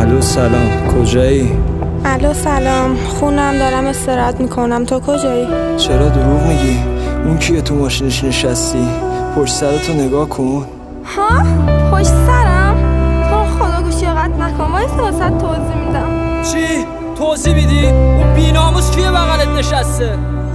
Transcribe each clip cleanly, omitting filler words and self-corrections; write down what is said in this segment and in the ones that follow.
الو سلام، کجایی؟ الو سلام، خونم دارم استراحت میکنم. تو کجایی؟ چرا دروغ میگی؟ اون کیه تو ماشینش نشستی؟ پشت سرتو نگاه کن. ها؟ پشت سرم؟ تو خدا گوشی قطع نکن، وایسا واسه توضیح میدم. چی؟ توضیح میدی؟ اون بی‌ناموس کیه بغلت نشسته؟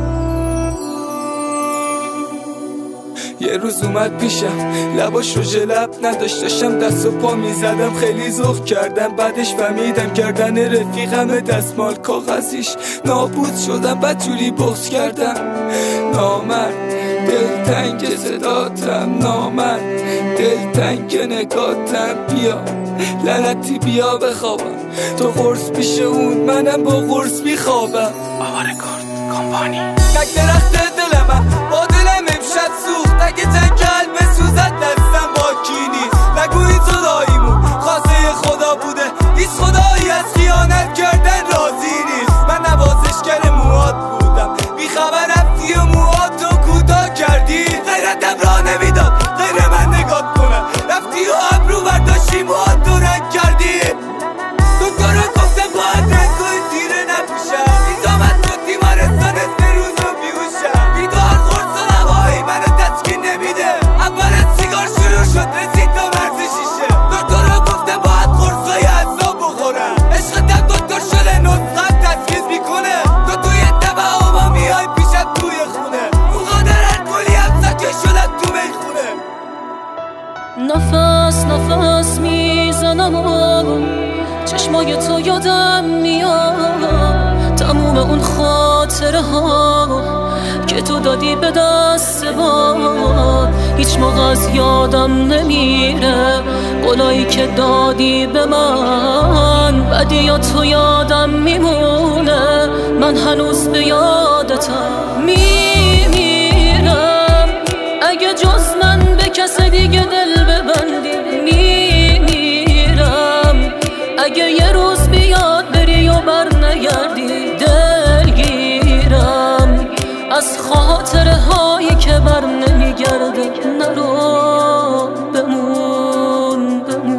یه روز اومد پیشم، لباش رو جلب نداشت، داشتم دست و پا میزدم، خیلی ذوق کردم. بعدش فهمیدم کردن رفیقم دستمال کاغذیش نابود شدم. بعد جوری بغض کردم، نامرد دلتنگ صداتم، نامرد دلتنگ نگاتم. بیا لعنتی بیا بخوابم، تو قرص پیش اون، منم با قرص میخوابم. آوا رکورد کمپانی تک درخت دلم با دلم امشب سوخت. اگه جنگ قلب سوزد دستم با کی نیست. نگو این صداییمون خواسته خدا بوده، هیچ خدایی از خیانت کردن راضی نیست. من نوازشگر موهات بودم، بیخبر رفتی و موهاتو کوتاه کردی. غیرتم راه نمیداد غیر من نگات کنه، رفتی و ابرو برداشتی موهاتو رنگ کردی. دکتر گفتم باید رنگ و این تیره نپوشم، این زامت تو تیمارستان سه روز و بیهوشم. بیدار خورد و نوایی منو تسکین نمیده، اول از سیگار شروع شد رسید تا مرز شیشه. دکتر گفتم باید قرصای اعصاب بخورم، عشقتم دکتر شده نسخت تسکیز میکنه. تو توی تبع و ما میای پیشم توی خونه، اون قادر الکلی هم سکه شدم تو میخونه. نفس نفس میزنم و چشمای تو یادم میاد، تموم اون خاطره ها که تو دادی به دست باد. هیچ موقع از یادم نمیره قولایی که دادی به من، بعدی یا تو یادم میمونه، من هنوز به یادتم میمیرم. اگه جز من به کس دیگه دل ببندی میمیرم. اگه یه روز بیاد بری و بر نگردی دلگیرم. از خاطره هایی که بر نمیگرده نرو، بمون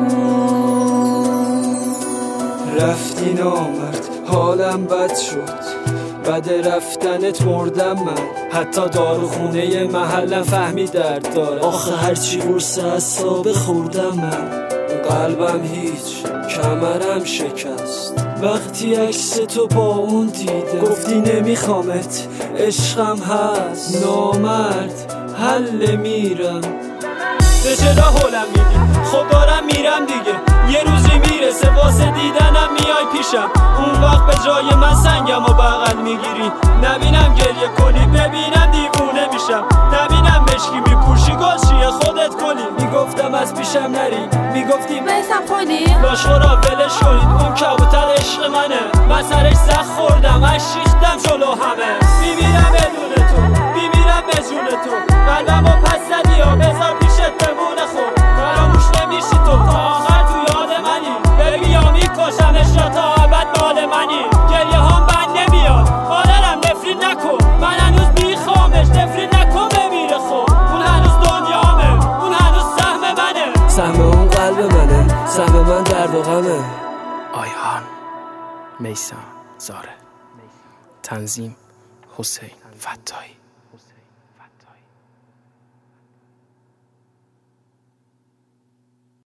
بمون. رفتی نامرد حالم بد شد، بعد رفتنت مردم من. حتی داروخونه محلم فهمی درد داره، آخه هرچی قرص اعصاب خوردم من. قلبم هیچ، کمرم شکست وقتی عکس تو با اون دیدم. گفتی نمیخوامت، عشقم هست، نامرد حل میرم. به چرا حولم میدی؟ خب دارم میرم دیگه، یه روزی میرسه واسه دیدنم میای پیشم. اون وقت به جای من سنگم و بغل میگیری، نبینم گریه کنی ببینم دیوونه میشم. نبینم مشکی میپوشی گلشیه خودت کلی. میگفتم از پیشم نری، میگفتی میسم خودی؟ باش خورا ولش کنید، اون کبوتر عشق منه. من سرش زخ خوردم، من شیختم جلو همه. میمیرم بدون تو، میمیرم به جون تو، قلبمو پس زدی و بذار پیشت بمونه. خود فراموش نمیشی تو، تا آخر تو یاد منی. ببی یا میکشمش یا تا ابد مال منی. گریه هم بند نمیاد، مادرم نفرین نکن، من هنوز میخوامش. نفرین نکن بمیره خب، اون هنوز دنیامه، اون هنوز سهم منه. سهم اون قلب منه، سهم من درد و غمه. آیهان میثم زاره، تنظیم حسین فتاحی.